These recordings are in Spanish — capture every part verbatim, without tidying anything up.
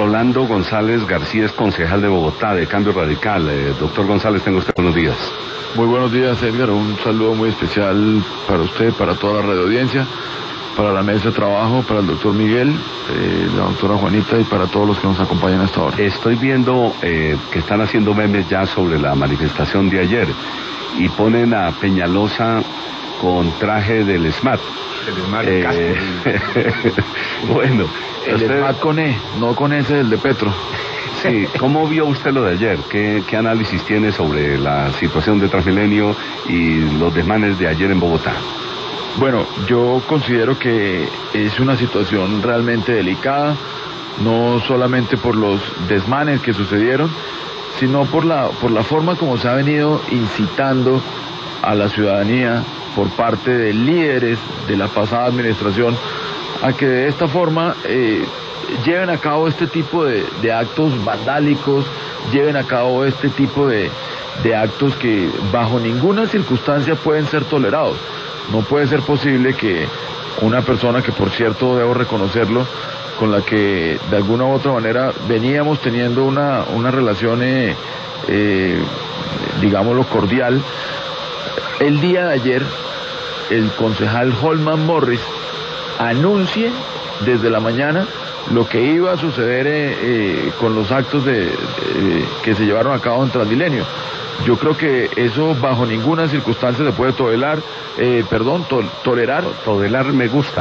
Rolando González García es concejal de Bogotá, de Cambio Radical. Eh, doctor González, tenga usted buenos días. Muy buenos días, Edgar. Un saludo muy especial para usted, para toda la radioaudiencia, para la mesa de trabajo, para el doctor Miguel, eh, la doctora Juanita y para todos los que nos acompañan hasta ahora. Estoy viendo eh, que están haciendo memes ya sobre la manifestación de ayer y ponen a Peñalosa con traje del SMAT. El SMAT, eh, bueno, el usted... SMAT con E, no con ese del de Petro. Sí, ¿cómo vio usted lo de ayer? ¿Qué, qué análisis tiene sobre la situación de Transmilenio y los desmanes de ayer en Bogotá? Bueno, yo considero que es una situación realmente delicada, no solamente por los desmanes que sucedieron, sino por la, por la forma como se ha venido incitando a la ciudadanía por parte de líderes de la pasada administración a que de esta forma eh, lleven a cabo este tipo de, de actos vandálicos, lleven a cabo este tipo de, de actos que bajo ninguna circunstancia pueden ser tolerados. No puede ser posible que una persona que, por cierto, debo reconocerlo, con la que de alguna u otra manera veníamos teniendo una, una relación, eh, eh, digámoslo, cordial, el día de ayer el concejal Holman Morris anuncie desde la mañana lo que iba a suceder eh, eh, con los actos de, de, que se llevaron a cabo en Transmilenio. Yo creo que eso bajo ninguna circunstancia se puede tolerar, eh, perdón, to tolerar. Tolerar me gusta.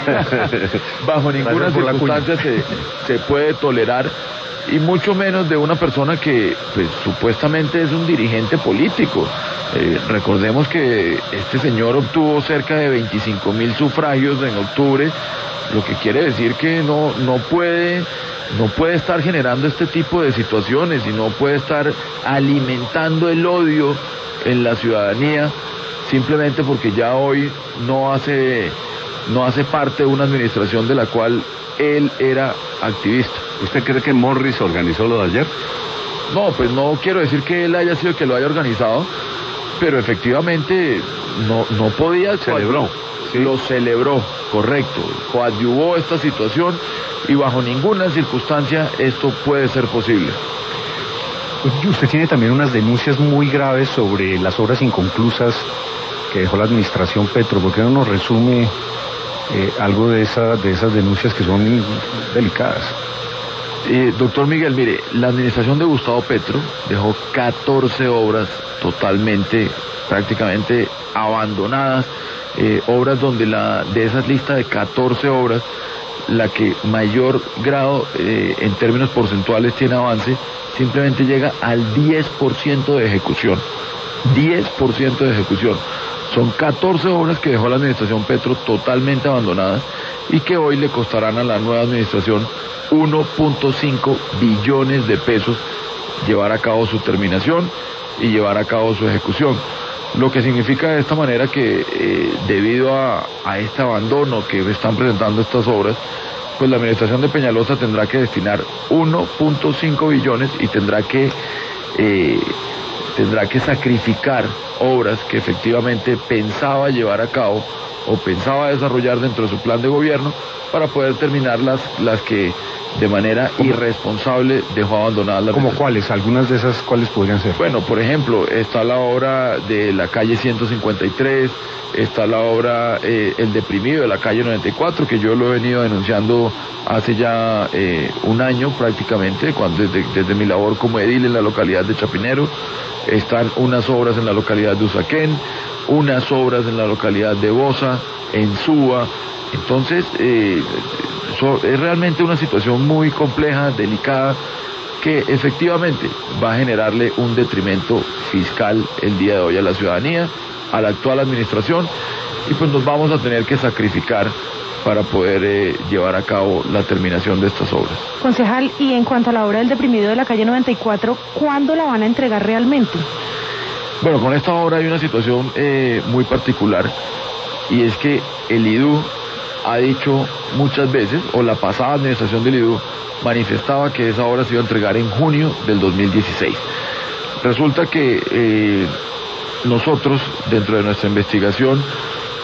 Bajo ninguna circunstancia se, se puede tolerar, y mucho menos de una persona que pues supuestamente es un dirigente político. Eh, recordemos que este señor obtuvo cerca de veinticinco mil sufragios en octubre, lo que quiere decir que no, no puede... no puede estar generando este tipo de situaciones y no puede estar alimentando el odio en la ciudadanía simplemente porque ya hoy no hace, no hace parte de una administración de la cual él era activista. ¿Usted cree que Morris organizó lo de ayer? No, pues no quiero decir que él haya sido el que lo haya organizado, pero efectivamente no, no podía... Celebró. ¿Sí? Lo celebró, correcto, coadyuvó esta situación y bajo ninguna circunstancia esto puede ser posible. Usted tiene también unas denuncias muy graves sobre las obras inconclusas que dejó la administración Petro. ¿Por qué no nos resume eh, algo de, esa, de esas denuncias que son delicadas? Eh, doctor Miguel, mire, la administración de Gustavo Petro dejó catorce obras totalmente, prácticamente abandonadas. Eh, obras donde la de esas listas de catorce obras, la que mayor grado eh, en términos porcentuales tiene avance, simplemente llega al diez por ciento de ejecución. diez por ciento de ejecución. Son catorce obras que dejó la administración Petro totalmente abandonadas y que hoy le costarán a la nueva administración uno punto cinco billones de pesos llevar a cabo su terminación y llevar a cabo su ejecución. Lo que significa de esta manera que eh, debido a, a este abandono que están presentando estas obras, pues la administración de Peñalosa tendrá que destinar uno punto cinco billones y tendrá que eh, tendrá que sacrificar obras que efectivamente pensaba llevar a cabo o pensaba desarrollar dentro de su plan de gobierno para poder terminar las, las que de manera irresponsable dejó abandonadas la... ¿Cómo cuáles? ¿Algunas de esas cuáles podrían ser? Bueno, por ejemplo, está la obra de la calle ciento cincuenta y tres, está la obra eh, El Deprimido de la calle noventa y cuatro, que yo lo he venido denunciando hace ya eh, un año prácticamente, cuando desde, desde mi labor como edil en la localidad de Chapinero. Están unas obras en la localidad de Usaquén, unas obras en la localidad de Bosa, en Suba. Entonces, eh, so, es realmente una situación muy compleja, delicada, que efectivamente va a generarle un detrimento fiscal el día de hoy a la ciudadanía, a la actual administración, y pues nos vamos a tener que sacrificar para poder eh, llevar a cabo la terminación de estas obras. Concejal, y en cuanto a la obra del Deprimido de la calle noventa y cuatro, ¿cuándo la van a entregar realmente? Bueno, con esta obra hay una situación eh, muy particular, y es que el I D U ha dicho muchas veces, o la pasada administración del I D U manifestaba que esa obra se iba a entregar en junio del dos mil dieciséis. Resulta que eh, nosotros, dentro de nuestra investigación,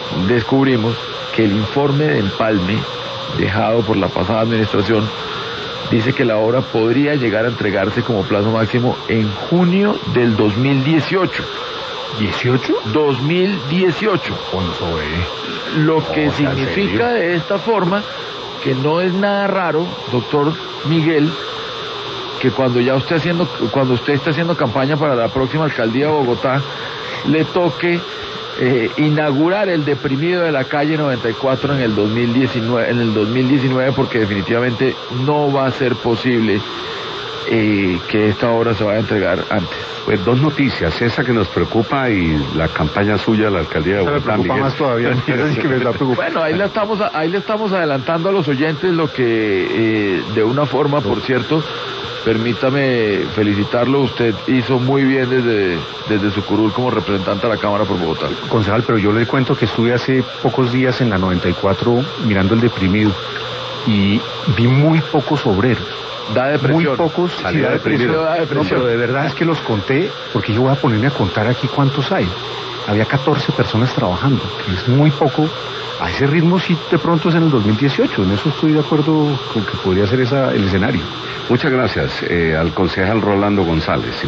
descubrimos que el informe de empalme dejado por la pasada administración dice que la obra podría llegar a entregarse como plazo máximo en junio del dos mil dieciocho. ¿dieciocho? dos mil dieciocho. Alfonso, eh. Lo que No, ¿en significa serio? de esta forma que no es nada raro, doctor Miguel, que cuando ya usted haciendo, cuando usted esté haciendo campaña para la próxima alcaldía de Bogotá, le toque eh, inaugurar el deprimido de la calle noventa y cuatro en el dos mil diecinueve, en el dos mil diecinueve, porque definitivamente no va a ser posible eh, que esta obra se vaya a entregar antes. Pues dos noticias, esa que nos preocupa y la campaña suya de la alcaldía de Esa me Bogotá, preocupa Miguel. más todavía. Esa sí que me está preocupando. Bueno, ahí le estamos, ahí le estamos adelantando a los oyentes lo que eh, de una forma, por cierto, permítame felicitarlo, usted hizo muy bien desde, desde su curul como representante a la Cámara por Bogotá. Concejal, pero yo le cuento que estuve hace pocos días en la noventa y cuatro mirando el deprimido y vi muy pocos obreros. Da depresión. Muy pocos, sí, Salida da depresión. deprimido. Da No, depresión. pero de verdad es que los conté, porque yo voy a ponerme a contar aquí cuántos hay. Había catorce personas trabajando, que es muy poco. A ese ritmo sí de pronto es en el dos mil dieciocho, en eso estoy de acuerdo con que podría ser esa, el escenario. Muchas gracias eh, al concejal Rolando González.